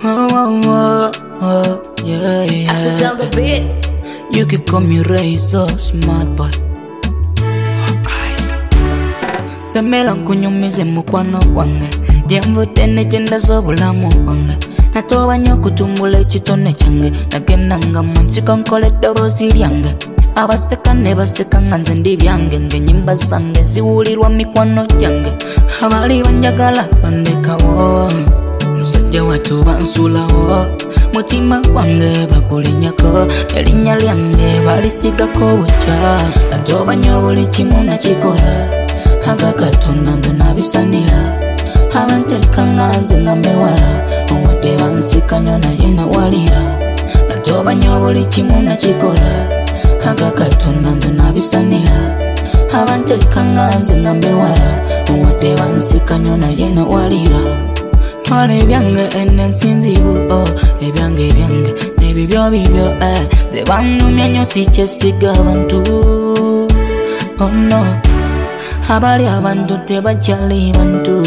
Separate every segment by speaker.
Speaker 1: Oh, oh, oh, oh, yeah, yeah.
Speaker 2: Access on the beat.
Speaker 1: You can call me Razor, smart boy. For eyes. Semela nkunyumize mukwano gwange. Jemvudde negenda z'obulamu bwange. Natoba nnyo kutumbula ekitone kyange. Nagenda nga mu nsiko nkola eddoboozi lyange. Abaseka ne baseka nga nze ndi byange. Ng'ennyimba zange ziwulirwa mikwano gyange. Abali banjagala bandekawo. Musajja wattu bansulawo. Mutima gwange bagulinyako. Erinnya lyange balisigako bukyafu. Natoba nnyo buli kimu nakikola. Aga Katonda nze nabisanira. Abanteeka nga nze nga mbewala. Wadde bansika nnyo naye nawalira. Natoba nnyo buli kimu nakikola. Aga Katonda nze nabisanira. Abanteeka nga nze nga mbewala. Wadde bansika nnyo naye nawalira. Twala ebyange enensinzibu, ebyange ebyange n'ebibyo bibyo, tebannumya nnyo sikyesiga abantu. Oh no, abali abantu tebakyali bantu.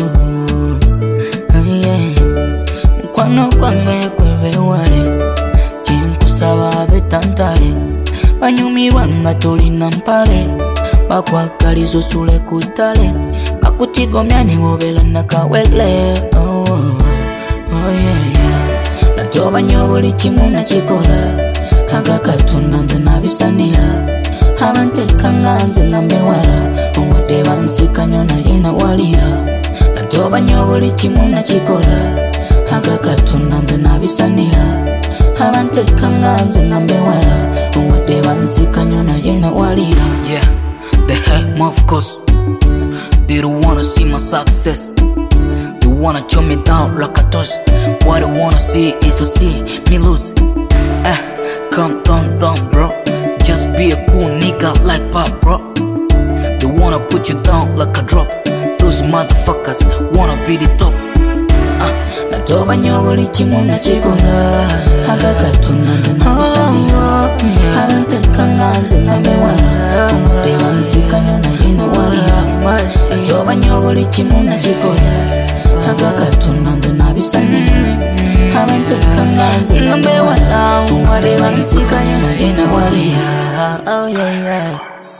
Speaker 1: Mukwano gwange gwebewale, kyenkusaba betantale. Banyumirwa nga tolina mpale, bakwagaliza osule ku ttale. Bakutigomya ne bwobeera nakawere. Oh yeah, yeah. Natoba nnyo buli kimu nakikola. Aga Katonda nze nabisanira. Abanteeka nga nze nga mbewala. Wadde bansika nnyo naye nawalira. Natoba nnyo buli kimu nakikola. Aga Katonda nze nabisanira. Abanteeka nga nze nga mbewala. Wadde bansika nnyo naye nawalira. Yeah, they hate me of course. They don't wanna see my success. They wanna chop me down like a toast. What they wanna see is to see me lose. Come down, bro. Just be a cool nigga like Pop, bro. They wanna put you down like a drop. Those motherfuckers wanna be the top. Natoba nnyo buli kimu nakikola. Aga Katonda nze nabisanira. Abanteeka nga nze nga mbewala. Wadde bansika nnyo naye nawalira. Natoba nnyo buli kimu nakikola. Aga Katonda nze nabisanira. Abanteeka nga nze nga mbewala. Wadde bansika nnyo naye nawalira. Oh yeah, yeah.